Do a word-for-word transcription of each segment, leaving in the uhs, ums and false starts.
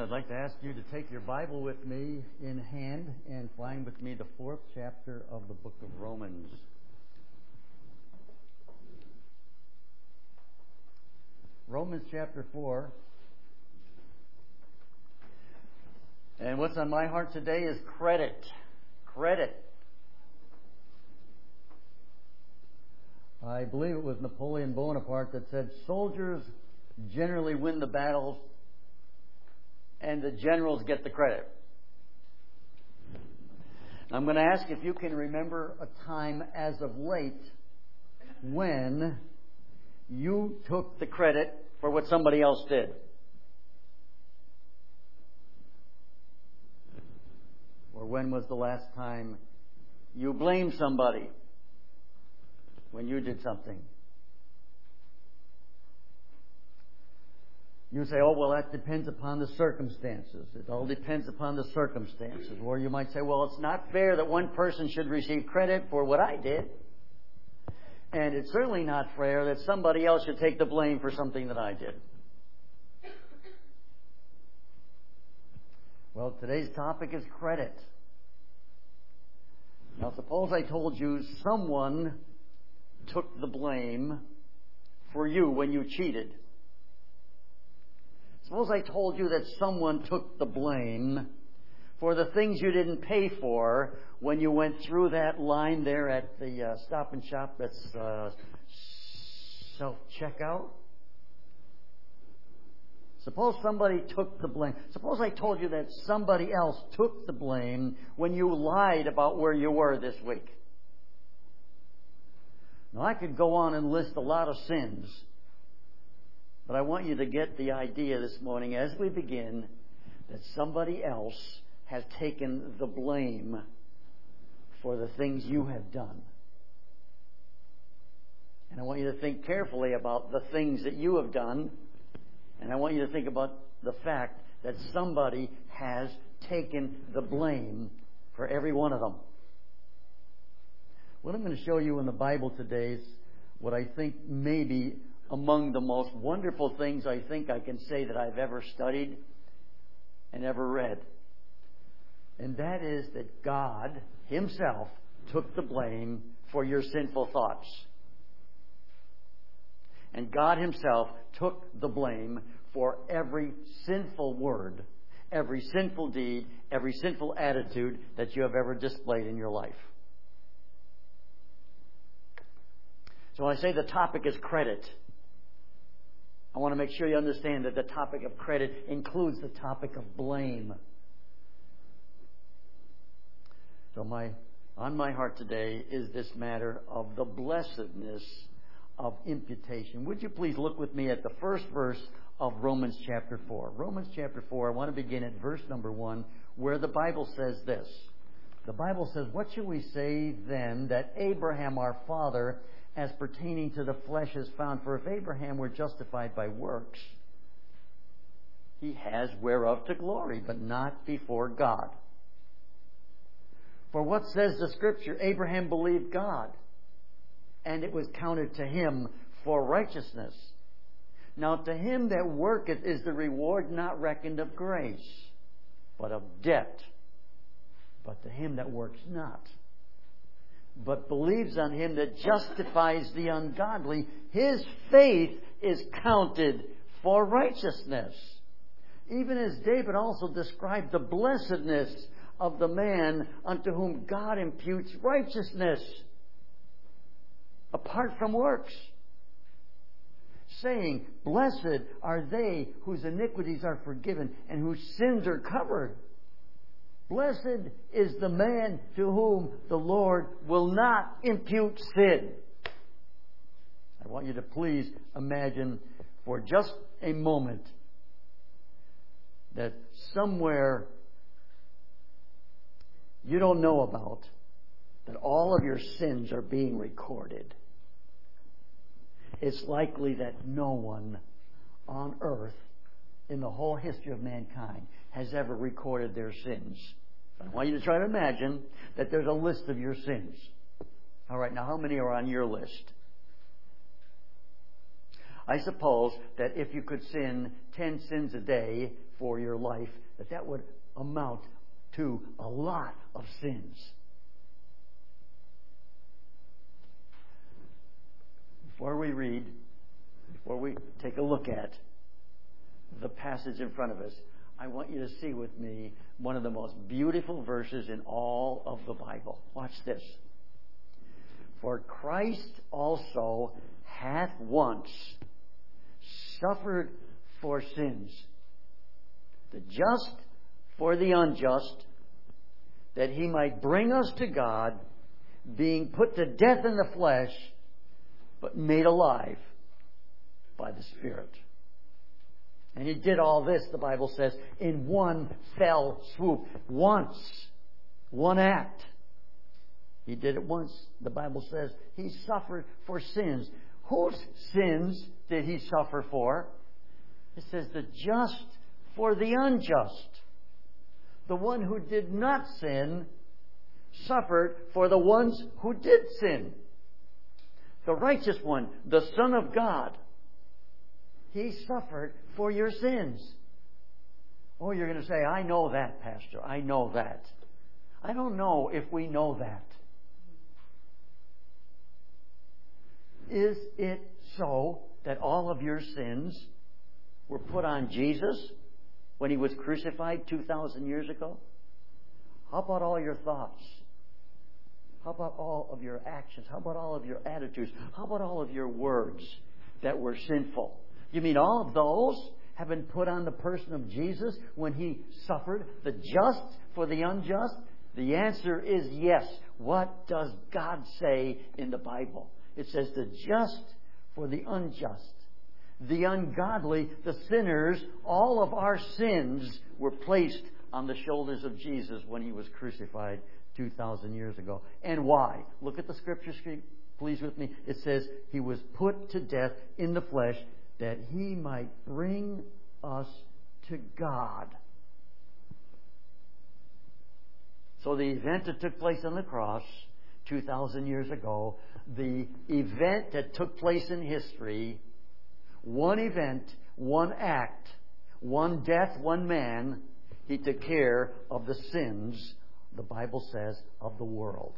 I'd like to ask you to take your Bible with me in hand and find with me the fourth chapter of the book of Romans. Romans chapter four. And what's on my heart today is credit. Credit. I believe it was Napoleon Bonaparte that said, soldiers generally win the battles and the generals get the credit. I'm going to ask if you can remember a time as of late when you took the credit for what somebody else did. Or when was the last time you blamed somebody when you did something? You say, oh, well, that depends upon the circumstances. It all depends upon the circumstances. Or you might say, well, it's not fair that one person should receive credit for what I did. And it's certainly not fair that somebody else should take the blame for something that I did. Well, today's topic is credit. Now, suppose I told you someone took the blame for you when you cheated. Suppose I told you that someone took the blame for the things you didn't pay for when you went through that line there at the uh, Stop and Shop that's uh, self-checkout. Suppose somebody took the blame. Suppose I told you that somebody else took the blame when you lied about where you were this week. Now, I could go on and list a lot of sins, but I want you to get the idea this morning as we begin that somebody else has taken the blame for the things you have done. And I want you to think carefully about the things that you have done. And I want you to think about the fact that somebody has taken the blame for every one of them. What I'm going to show you in the Bible today is what I think may be among the most wonderful things I think I can say that I've ever studied and ever read. And that is that God Himself took the blame for your sinful thoughts. And God Himself took the blame for every sinful word, every sinful deed, every sinful attitude that you have ever displayed in your life. So when I say the topic is credit, I want to make sure you understand that the topic of credit includes the topic of blame. So my on my heart today is this matter of the blessedness of imputation. Would you please look with me at the first verse of Romans chapter four. Romans chapter four, I want to begin at verse number one, where the Bible says this. The Bible says, what shall we say then that Abraham our father as pertaining to the flesh is found? For if Abraham were justified by works, he has whereof to glory, but not before God. For what says the Scripture? Abraham believed God, and it was counted to him for righteousness. Now to him that worketh is the reward not reckoned of grace, but of debt. But to him that works not, but believes on Him that justifies the ungodly, his faith is counted for righteousness. Even as David also described the blessedness of the man unto whom God imputes righteousness apart from works, saying, blessed are they whose iniquities are forgiven and whose sins are covered. Blessed is the man to whom the Lord will not impute sin. I want you to please imagine for just a moment that somewhere you don't know about, that all of your sins are being recorded. It's likely that no one on earth in the whole history of mankind has ever recorded their sins. I want you to try to imagine that there's a list of your sins. All right, now how many are on your list? I suppose that if you could sin ten sins a day for your life, that that would amount to a lot of sins. Before we read, before we take a look at the passage in front of us, I want you to see with me one of the most beautiful verses in all of the Bible. Watch this. For Christ also hath once suffered for sins, the just for the unjust, that he might bring us to God, being put to death in the flesh, but made alive by the Spirit. And he did all this, the Bible says, in one fell swoop. Once. One act. He did it once. The Bible says he suffered for sins. Whose sins did he suffer for? It says the just for the unjust. The one who did not sin suffered for the ones who did sin. The righteous one, the Son of God, he suffered for your sins. Oh, you're going to say, I know that, Pastor. I know that. I don't know if we know that. Is it so that all of your sins were put on Jesus when he was crucified two thousand years ago? How about all your thoughts? How about all of your actions? How about all of your attitudes? How about all of your words that were sinful? You mean all of those have been put on the person of Jesus when he suffered the just for the unjust? The answer is yes. What does God say in the Bible? It says the just for the unjust, the ungodly, the sinners. All of our sins were placed on the shoulders of Jesus when he was crucified two thousand years ago. And why? Look at the scripture screen, please, with me. It says he was put to death in the flesh that he might bring us to God. So the event that took place on the cross two thousand years ago, the event that took place in history, one event, one act, one death, one man, he took care of the sins, the Bible says, of the world.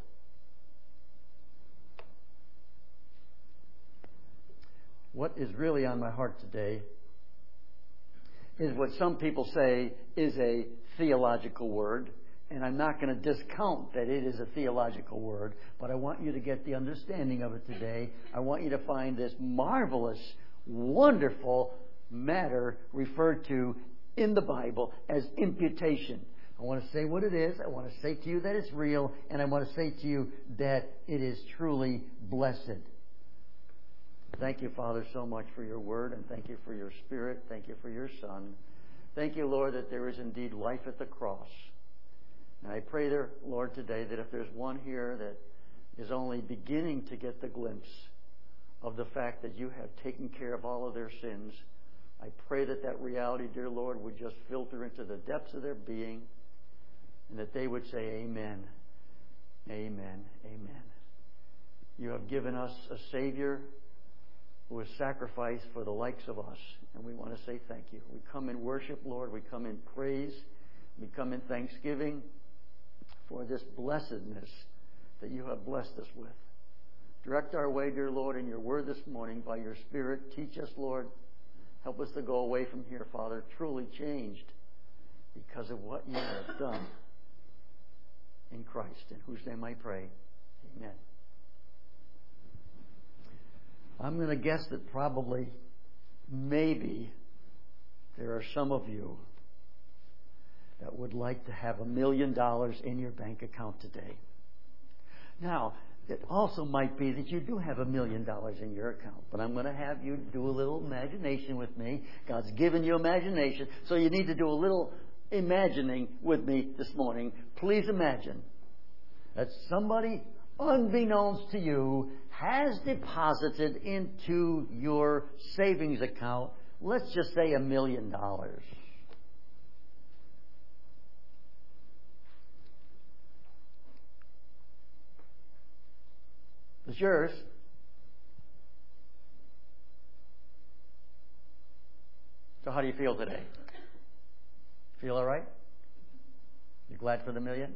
What is really on my heart today is what some people say is a theological word. And I'm not going to discount that it is a theological word, but I want you to get the understanding of it today. I want you to find this marvelous, wonderful matter referred to in the Bible as imputation. I want to say what it is. I want to say to you that it's real, and I want to say to you that it is truly blessed. Thank you, Father, so much for your word, and thank you for your Spirit. Thank you for your Son. Thank you, Lord, that there is indeed life at the cross. And I pray there, Lord, today that if there's one here that is only beginning to get the glimpse of the fact that you have taken care of all of their sins, I pray that that reality, dear Lord, would just filter into the depths of their being and that they would say, Amen, Amen, Amen. You have given us a Savior who was sacrificed for the likes of us, and we want to say thank you. We come in worship, Lord. We come in praise. We come in thanksgiving for this blessedness that you have blessed us with. Direct our way, dear Lord, in your word this morning by your Spirit. Teach us, Lord. Help us to go away from here, Father, truly changed because of what you have done in Christ, in whose name I pray. Amen. I'm going to guess that probably, maybe, there are some of you that would like to have a million dollars in your bank account today. Now, it also might be that you do have a million dollars in your account, but I'm going to have you do a little imagination with me. God's given you imagination, so you need to do a little imagining with me this morning. Please imagine that somebody, unbeknownst to you, has deposited into your savings account, let's just say a million dollars. It's yours. So how do you feel today? Feel all right? You glad for the million?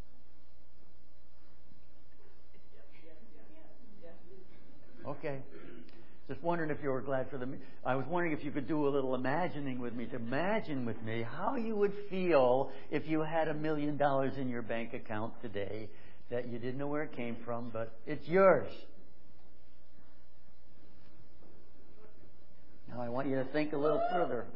Okay. Just wondering if you were glad for the... I was wondering if you could do a little imagining with me, to imagine with me how you would feel if you had a million dollars in your bank account today that you didn't know where it came from, but it's yours. Now I want you to think a little further.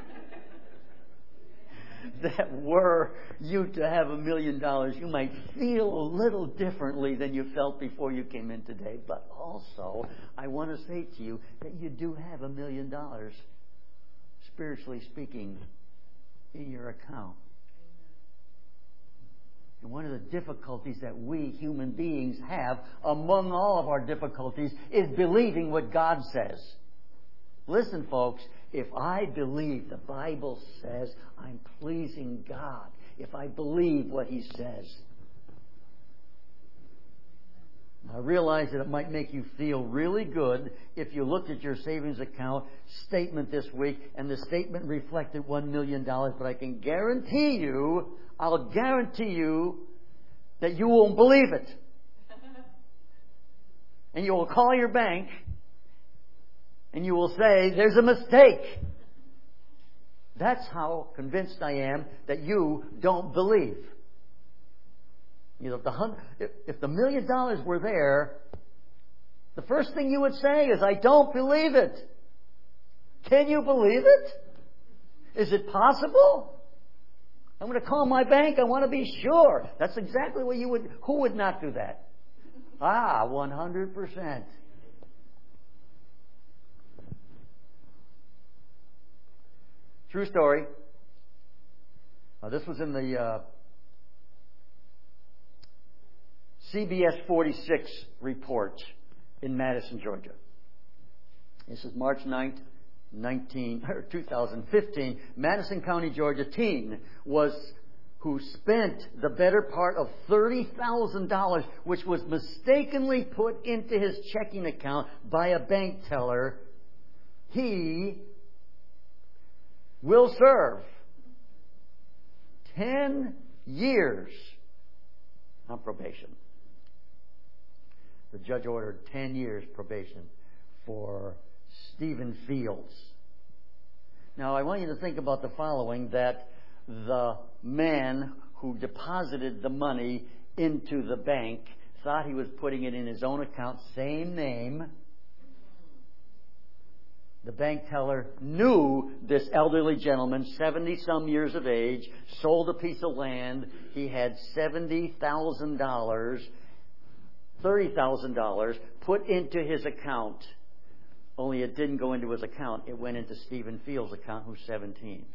That were you to have a million dollars, you might feel a little differently than you felt before you came in today. But also, I want to say to you that you do have a million dollars, spiritually speaking, in your account. And one of the difficulties that we human beings have, among all of our difficulties, is believing what God says. Listen, folks, if I believe the Bible says I'm pleasing God, if I believe what He says, I realize that it might make you feel really good if you looked at your savings account statement this week and the statement reflected one million dollars, but I can guarantee you, I'll guarantee you that you won't believe it. And you will call your bank and you will say, there's a mistake. That's how convinced I am that you don't believe. You know, if the, hun- if, if the million dollars were there, the first thing you would say is, I don't believe it. Can you believe it? Is it possible? I'm going to call my bank. I want to be sure. That's exactly what you would... Who would not do that? Ah, one hundred percent. True story. Uh, this was in the uh, C B S forty-six report in Madison, Georgia. This is March ninth, nineteen, or two thousand fifteen. Madison County, Georgia teen was who spent the better part of thirty thousand dollars, which was mistakenly put into his checking account by a bank teller. He will serve ten years on probation. The judge ordered ten years probation for Stephen Fields. Now, I want you to think about the following, that the man who deposited the money into the bank thought he was putting it in his own account, same name. The bank teller knew this elderly gentleman, seventy-some years of age, sold a piece of land. He had seventy thousand dollars, thirty thousand dollars put into his account. Only it didn't go into his account. It went into Stephen Fields' account, who's seventeen.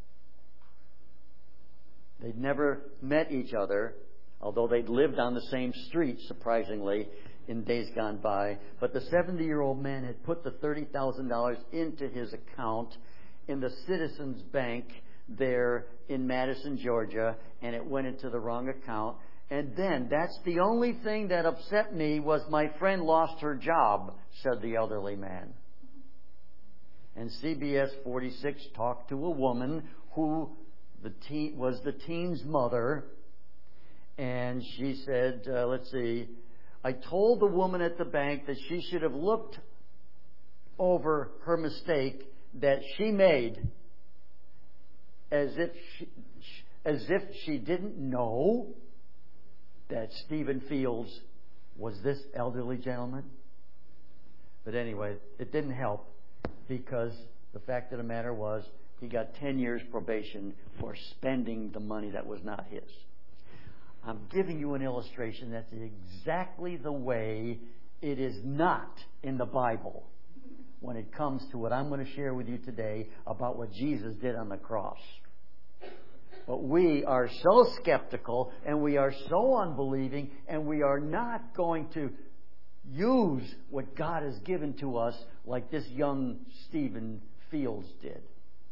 They'd never met each other, although they'd lived on the same street, surprisingly, in days gone by. But the seventy-year-old man had put the thirty thousand dollars into his account in the Citizens Bank there in Madison, Georgia, and it went into the wrong account. And then, that's the only thing that upset me, was my friend lost her job, said the elderly man. And C B S forty-six talked to a woman who the teen, was the teen's mother, and she said, uh, let's see, I told the woman at the bank that she should have looked over her mistake that she made, as if she, as if she didn't know that Stephen Fields was this elderly gentleman. But anyway, it didn't help, because the fact of the matter was he got ten years probation for spending the money that was not his. I'm giving you an illustration that's exactly the way it is not in the Bible when it comes to what I'm going to share with you today about what Jesus did on the cross. But we are so skeptical, and we are so unbelieving, and we are not going to use what God has given to us like this young Stephen Fields did.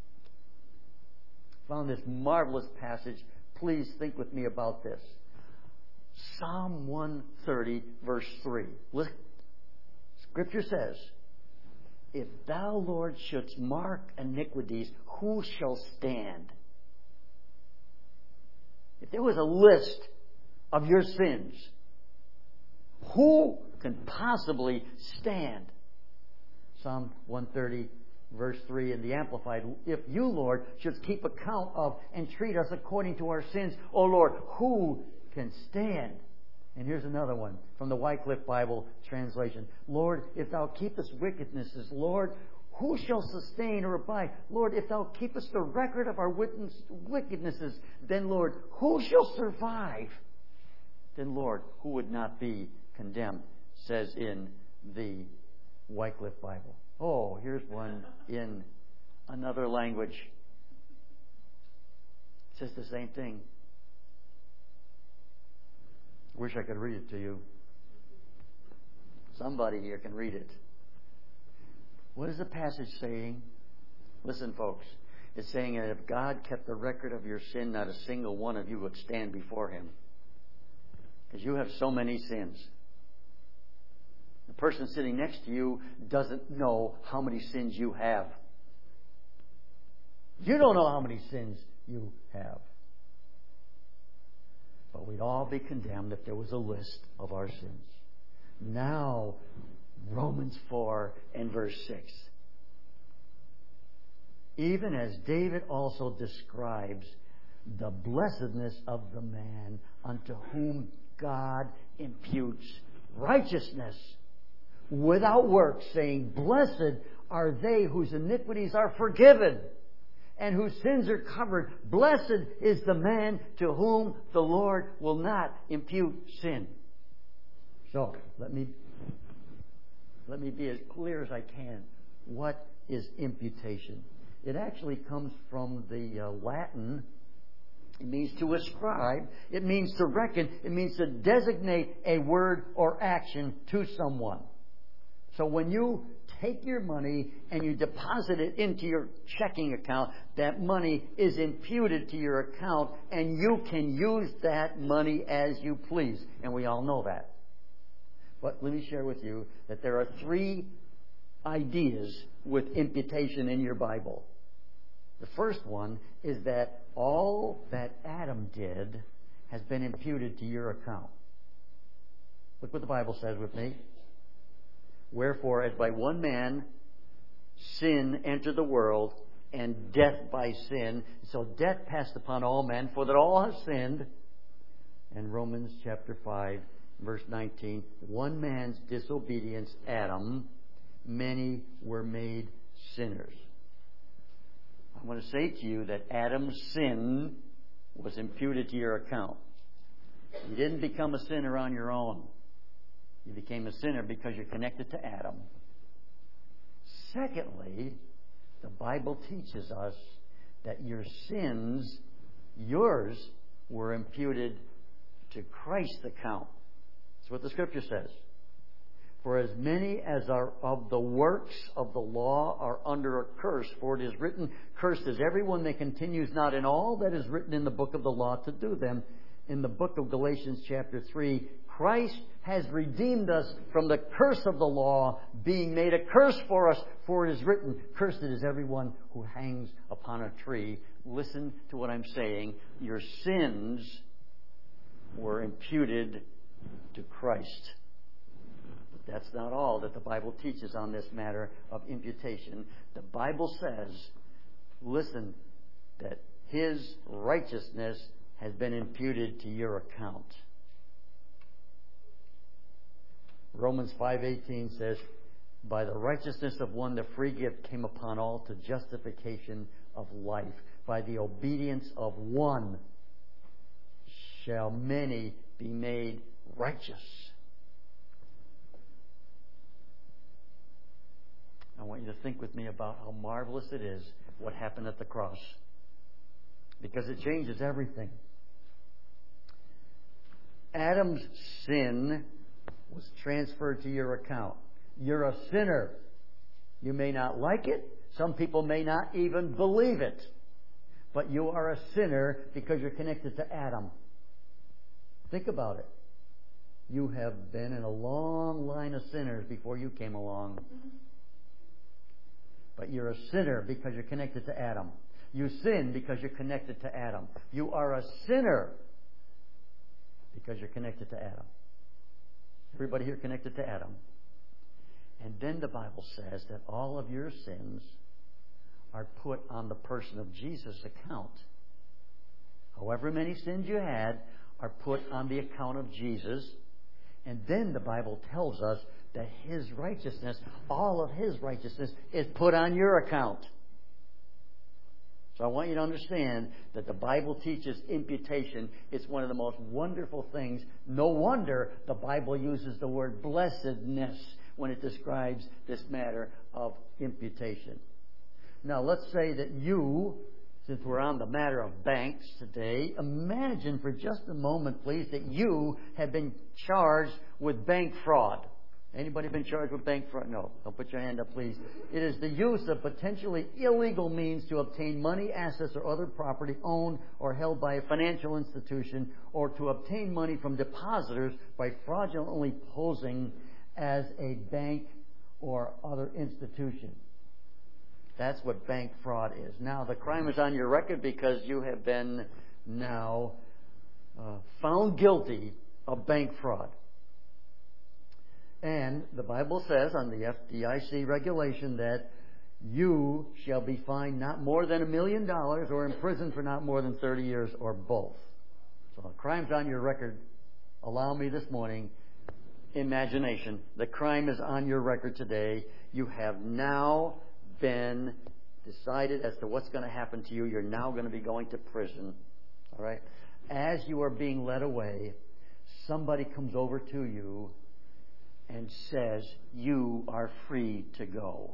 Found this marvelous passage. Please think with me about this. Psalm one thirty, verse three. Look, Scripture says, If thou, Lord, shouldst mark iniquities, who shall stand? If there was a list of your sins, who can possibly stand? Psalm one thirty, verse three in the Amplified. If you, Lord, should keep account of and treat us according to our sins, O Lord, who can stand? And here's another one from the Wycliffe Bible translation. Lord, if thou keepest wickednesses, Lord, who shall sustain or abide? Lord, if thou keepest the record of our wickednesses, then, Lord, who shall survive? Then, Lord, who would not be condemned? Says in the Wycliffe Bible. Oh, here's one in another language. It says the same thing. Wish I could read it to you. Somebody here can read it. What is the passage saying? Listen, folks. It's saying that if God kept the record of your sin, not a single one of you would stand before Him. Because you have so many sins. The person sitting next to you doesn't know how many sins you have. You don't know how many sins you have. But we'd all be condemned if there was a list of our sins. Now, Romans four and verse six. Even as David also describes the blessedness of the man unto whom God imputes righteousness without works, saying, blessed are they whose iniquities are forgiven and whose sins are covered. Blessed is the man to whom the Lord will not impute sin. So, let me, let me be as clear as I can. What is imputation? It actually comes from the uh, Latin. It means to ascribe. It means to reckon. It means to designate a word or action to someone. So when you take your money and you deposit it into your checking account, that money is imputed to your account and you can use that money as you please. And we all know that. But let me share with you that there are three ideas with imputation in your Bible. The first one is that all that Adam did has been imputed to your account. Look what the Bible says with me. Wherefore, as by one man sin entered the world, and death by sin, so death passed upon all men, for that all have sinned. And Romans chapter five, verse nineteen, one man's disobedience, Adam, many were made sinners. I want to say to you that Adam's sin was imputed to your account. You didn't become a sinner on your own. You became a sinner because you're connected to Adam. Secondly, the Bible teaches us that your sins, yours, were imputed to Christ's account. That's what the Scripture says. For as many as are of the works of the law are under a curse, for it is written, cursed is everyone that continues not in all that is written in the book of the law to do them. In the book of Galatians chapter three, Christ has redeemed us from the curse of the law, being made a curse for us, for it is written, cursed is everyone who hangs upon a tree. Listen to what I'm saying. Your sins were imputed to Christ. But that's not all that the Bible teaches on this matter of imputation. The Bible says, listen, that His righteousness has been imputed to your account. Romans five eighteen says, by the righteousness of one the free gift came upon all to justification of life. By the obedience of one shall many be made righteous. I want you to think with me about how marvelous it is what happened at the cross. Because it changes everything. Adam's sin was transferred to your account. You're a sinner. You may not like it. Some people may not even believe it. But you are a sinner because you're connected to Adam. Think about it. You have been in a long line of sinners before you came along. But you're a sinner because you're connected to Adam. You sin because you're connected to Adam. You are a sinner because you're connected to Adam. Everybody here connected to Adam. And then the Bible says that all of your sins are put on the person of Jesus' account. However many sins you had are put on the account of Jesus. And then the Bible tells us that His righteousness, all of His righteousness, is put on your account. So I want you to understand that the Bible teaches imputation. It's one of the most wonderful things. No wonder the Bible uses the word blessedness when it describes this matter of imputation. Now, let's say that you, since we're on the matter of banks today, imagine for just a moment, please, that you have been charged with bank fraud. Anybody been charged with bank fraud? No. Don't put your hand up, please. It is the use of potentially illegal means to obtain money, assets, or other property owned or held by a financial institution, or to obtain money from depositors by fraudulently posing as a bank or other institution. That's what bank fraud is. Now, the crime is on your record because you have been now uh, found guilty of bank fraud. And the Bible says on the F D I C regulation that you shall be fined not more than a million dollars or imprisoned for not more than thirty years or both. So the crime's on your record. Allow me this morning, imagination. The crime is on your record today. You have now been decided as to what's going to happen to you. You're now going to be going to prison. All right? As you are being led away, somebody comes over to you and says, you are free to go.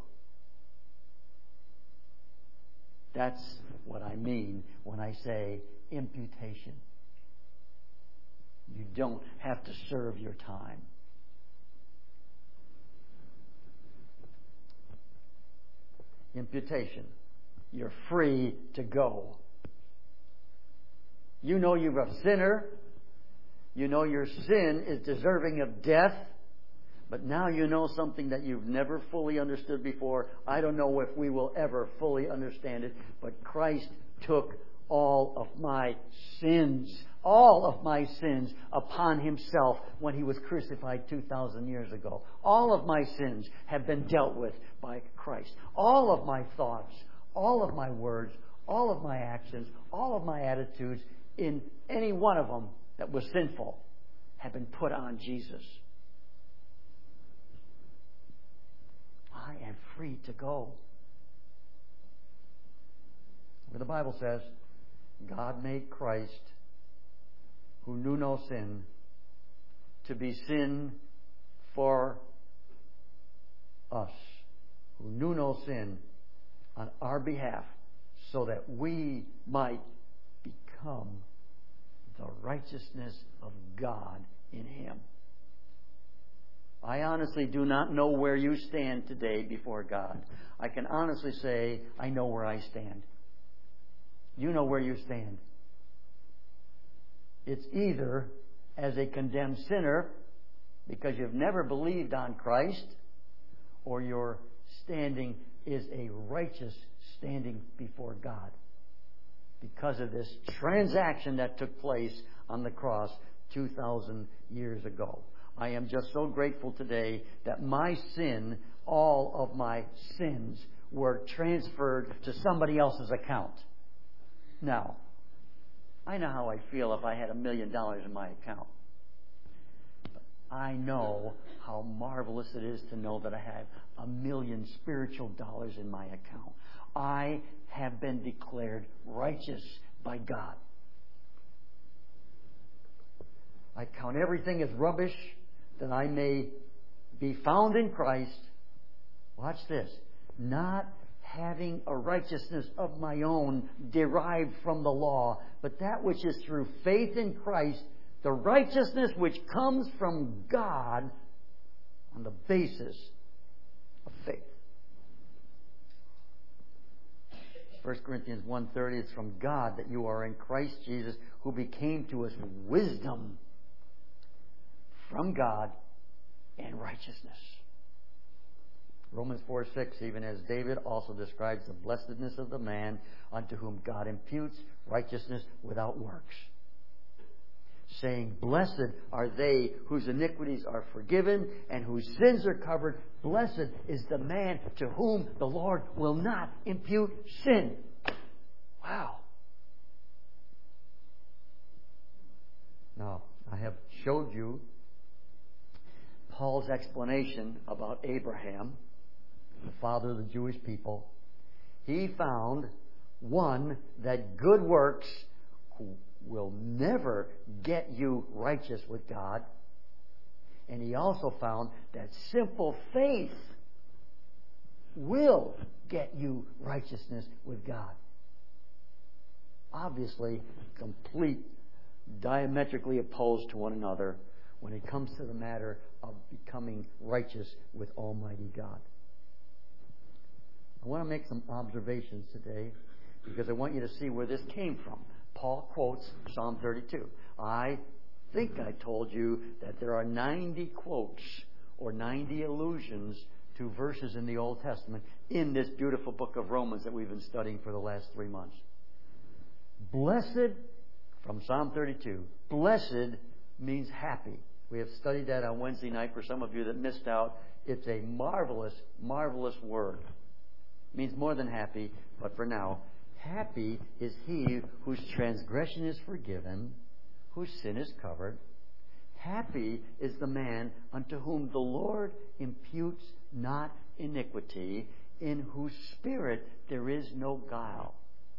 That's what I mean when I say imputation. You don't have to serve your time. Imputation. You're free to go. You know you're a sinner. You know your sin is deserving of death. But now you know something that you've never fully understood before. I don't know if we will ever fully understand it, but Christ took all of my sins, all of my sins upon Himself when He was crucified two thousand years ago. All of my sins have been dealt with by Christ. All of my thoughts, all of my words, all of my actions, all of my attitudes, in any one of them that was sinful, have been put on Jesus. I am free to go. Where the Bible says, God made Christ, who knew no sin, to be sin for us, who knew no sin, on our behalf, so that we might become the righteousness of God in Him. I honestly do not know where you stand today before God. I can honestly say, I know where I stand. You know where you stand. It's either as a condemned sinner because you've never believed on Christ, or your standing is a righteous standing before God because of this transaction that took place on the cross two thousand years ago. I am just so grateful today that my sin, all of my sins, were transferred to somebody else's account. Now, I know how I feel if I had a million dollars in my account. But I know how marvelous it is to know that I have a million spiritual dollars in my account. I have been declared righteous by God. I count everything as rubbish that I may be found in Christ. Watch this. Not having a righteousness of my own derived from the law, but that which is through faith in Christ, the righteousness which comes from God on the basis of faith. First Corinthians one thirty, it's from God that you are in Christ Jesus, who became to us wisdom from God and righteousness. Romans four six, even as David also describes the blessedness of the man unto whom God imputes righteousness without works, saying, blessed are they whose iniquities are forgiven and whose sins are covered. Blessed is the man to whom the Lord will not impute sin. Wow. Now, I have showed you Paul's explanation about Abraham, the father of the Jewish people. He found, one, that good works will never get you righteous with God. And he also found that simple faith will get you righteousness with God. Obviously, complete, diametrically opposed to one another when it comes to the matter of becoming righteous with Almighty God. I want to make some observations today because I want you to see where this came from. Paul quotes Psalm thirty-two. I think I told you that there are ninety quotes or ninety allusions to verses in the Old Testament in this beautiful book of Romans that we've been studying for the last three months. Blessed, from Psalm thirty-two, blessed means happy. We have studied that on Wednesday night. For some of you that missed out, it's a marvelous, marvelous word. It means more than happy, but for now, happy is he whose transgression is forgiven, whose sin is covered. Happy is the man unto whom the Lord imputes not iniquity, in whose spirit there is no guile.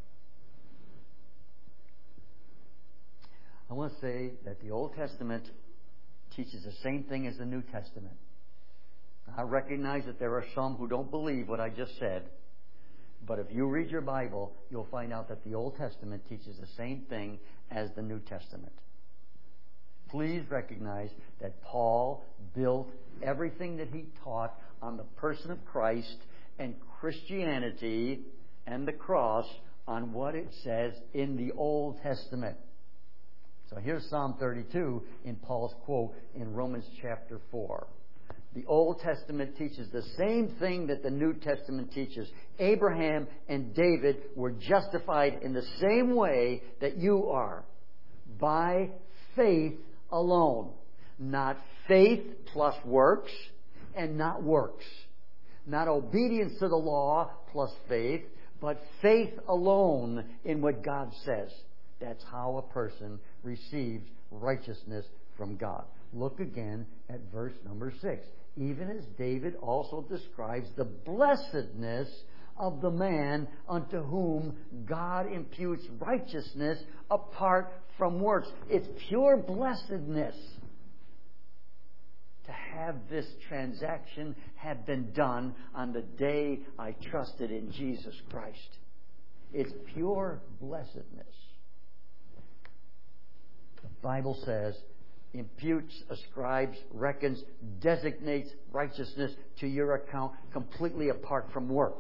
I want to say that the Old Testament teaches the same thing as the New Testament. I recognize that there are some who don't believe what I just said, but if you read your Bible, you'll find out that the Old Testament teaches the same thing as the New Testament. Please recognize that Paul built everything that he taught on the person of Christ and Christianity and the cross on what it says in the Old Testament. So here's Psalm thirty-two in Paul's quote in Romans chapter four. The Old Testament teaches the same thing that the New Testament teaches. Abraham and David were justified in the same way that you are. By faith alone. Not faith plus works and not works. Not obedience to the law plus faith, but faith alone in what God says. That's how a person receives righteousness from God. Look again at verse number six. Even as David also describes the blessedness of the man unto whom God imputes righteousness apart from works. It's pure blessedness to have this transaction have been done on the day I trusted in Jesus Christ. It's pure blessedness. The Bible says, imputes, ascribes, reckons, designates righteousness to your account completely apart from works.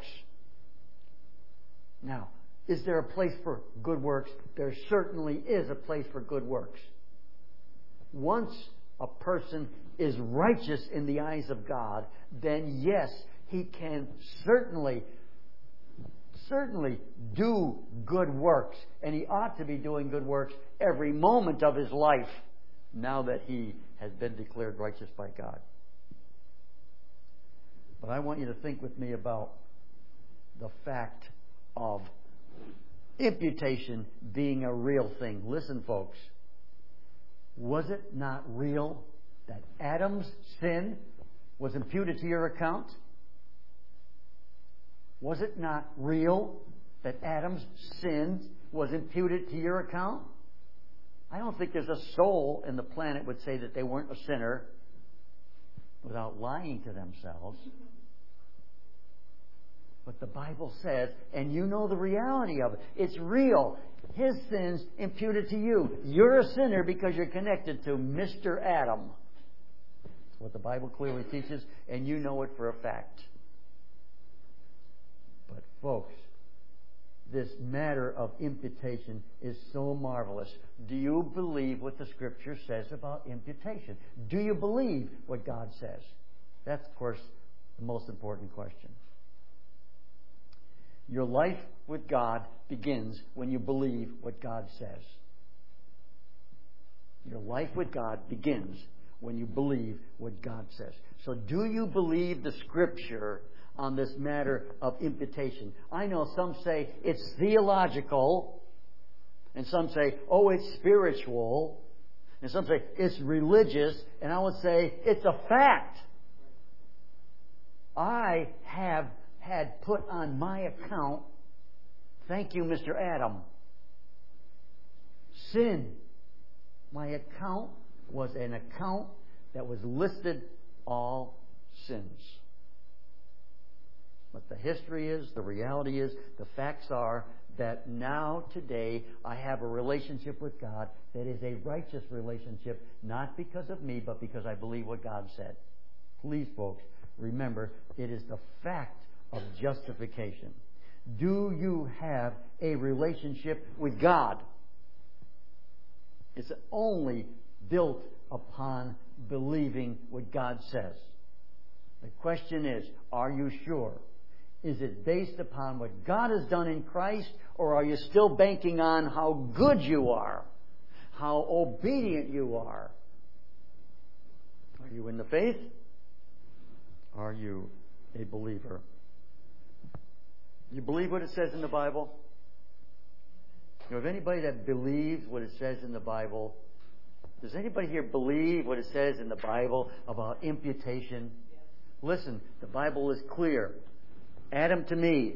Now, is there a place for good works? There certainly is a place for good works. Once a person is righteous in the eyes of God, then yes, he can certainly, certainly do good works. And he ought to be doing good works every moment of his life, now that he has been declared righteous by God. But I want you to think with me about the fact of imputation being a real thing. Listen, folks. Was it not real that Adam's sin was imputed to your account? Was it not real that Adam's sin was imputed to your account? I don't think there's a soul in the planet would say that they weren't a sinner without lying to themselves. But the Bible says, and you know the reality of it, it's real. His sins imputed to you. You're a sinner because you're connected to Mister Adam. That's what the Bible clearly teaches, and you know it for a fact. But folks, this matter of imputation is so marvelous. Do you believe what the Scripture says about imputation? Do you believe what God says? That's, of course, the most important question. Your life with God begins when you believe what God says. Your life with God begins when you believe what God says. So do you believe the Scripture on this matter of imputation? I know some say it's theological, and some say, oh, it's spiritual, and some say it's religious, and I would say it's a fact. I have had put on my account, thank you, Mister Adam, sin. My account was an account that was listed all sins. But the history is, the reality is, the facts are that now, today, I have a relationship with God that is a righteous relationship, not because of me, but because I believe what God said. Please, folks, remember, it is the fact of justification. Do you have a relationship with God? It's only built upon believing what God says. The question is, are you sure? Is it based upon what God has done in Christ, or are you still banking on how good you are, how obedient you are? Are you in the faith? Are you a believer? You believe what it says in the Bible? You know, if anybody that believes what it says in the Bible, does anybody here believe what it says in the Bible about imputation? Yes. Listen, the Bible is clear. Adam to me,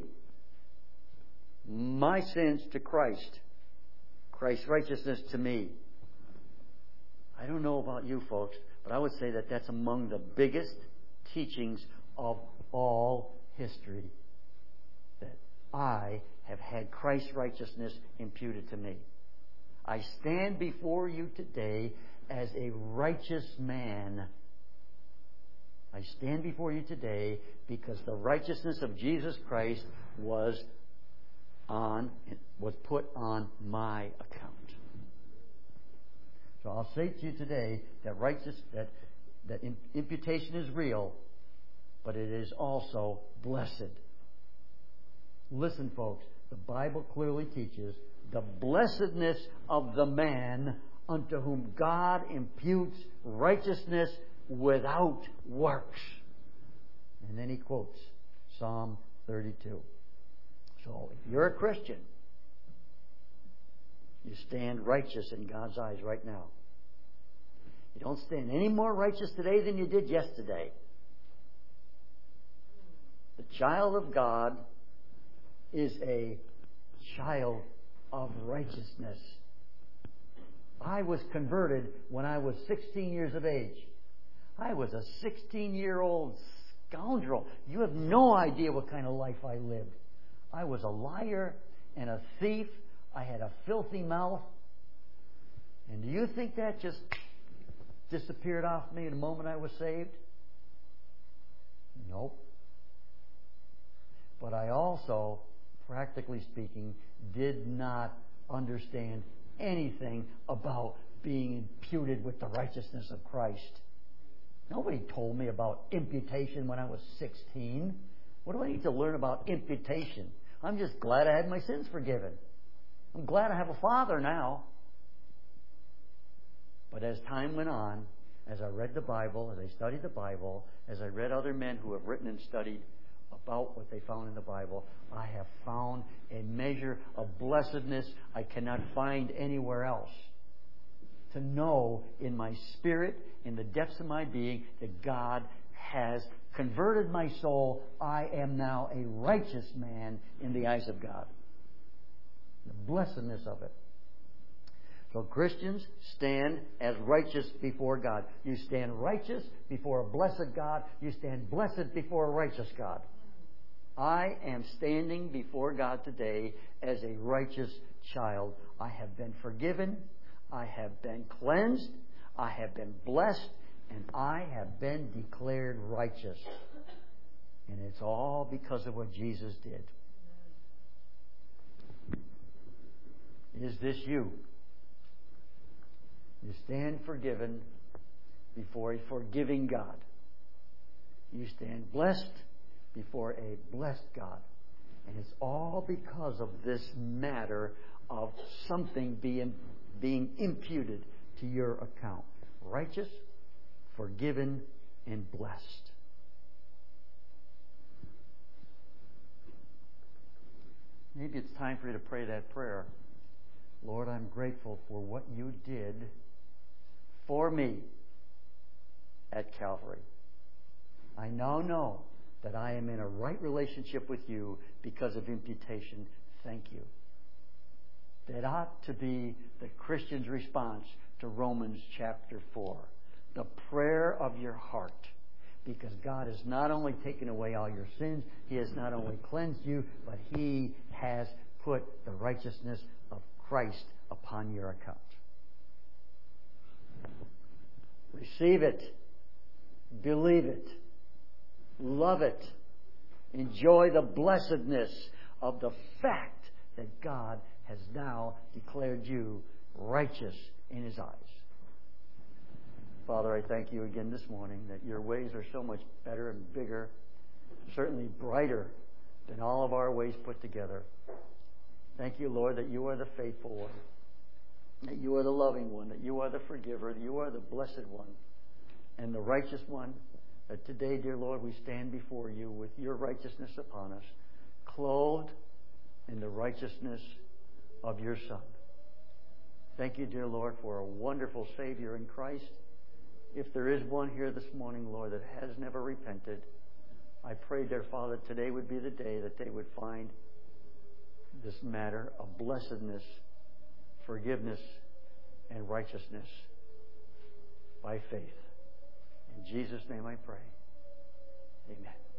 my sins to Christ, Christ's righteousness to me. I don't know about you folks, but I would say that that's among the biggest teachings of all history. That I have had Christ's righteousness imputed to me. I stand before you today as a righteous man. I stand before you today because the righteousness of Jesus Christ was on was put on my account. So I'll say to you today that righteous that that imputation is real, but it is also blessed. Listen, folks, the Bible clearly teaches the blessedness of the man unto whom God imputes righteousness without works. And then he quotes Psalm thirty-two. So if you're a Christian, you stand righteous in God's eyes right now. You don't stand any more righteous today than you did yesterday. The child of God is a child of righteousness. I was converted when I was sixteen years of age. I was a sixteen-year-old scoundrel. You have no idea what kind of life I lived. I was a liar and a thief. I had a filthy mouth. And do you think that just disappeared off me the moment I was saved? Nope. But I also, practically speaking, did not understand anything about being imputed with the righteousness of Christ. Nobody told me about imputation when I was sixteen. What do I need to learn about imputation? I'm just glad I had my sins forgiven. I'm glad I have a father now. But as time went on, as I read the Bible, as I studied the Bible, as I read other men who have written and studied about what they found in the Bible, I have found a measure of blessedness I cannot find anywhere else. To know in my spirit, in the depths of my being, that God has converted my soul. I am now a righteous man in the eyes of God. The blessedness of it. So Christians stand as righteous before God. You stand righteous before a blessed God. You stand blessed before a righteous God. I am standing before God today as a righteous child. I have been forgiven. I have been cleansed. I have been blessed. And I have been declared righteous. And it's all because of what Jesus did. Is this you? You stand forgiven before a forgiving God. You stand blessed before a blessed God. And it's all because of this matter of something being, being imputed to your account. Righteous, forgiven, and blessed. Maybe it's time for you to pray that prayer. Lord, I'm grateful for what you did for me at Calvary. I now know that I am in a right relationship with you because of imputation. Thank you. That ought to be the Christian's response to Romans chapter four. The prayer of your heart. Because God has not only taken away all your sins, He has not only cleansed you, but He has put the righteousness of Christ upon your account. Receive it. Believe it. Love it. Enjoy the blessedness of the fact that God has now declared you righteous in His eyes. Father, I thank you again this morning that your ways are so much better and bigger, certainly brighter than all of our ways put together. Thank you, Lord, that you are the faithful one, that you are the loving one, that you are the forgiver, that you are the blessed one, and the righteous one. That today, dear Lord, we stand before you with your righteousness upon us, clothed in the righteousness of your Son. Thank you, dear Lord, for a wonderful Savior in Christ. If there is one here this morning, Lord, that has never repented, I pray, dear Father, today would be the day that they would find this matter of blessedness, forgiveness, and righteousness by faith. In Jesus' name I pray. Amen.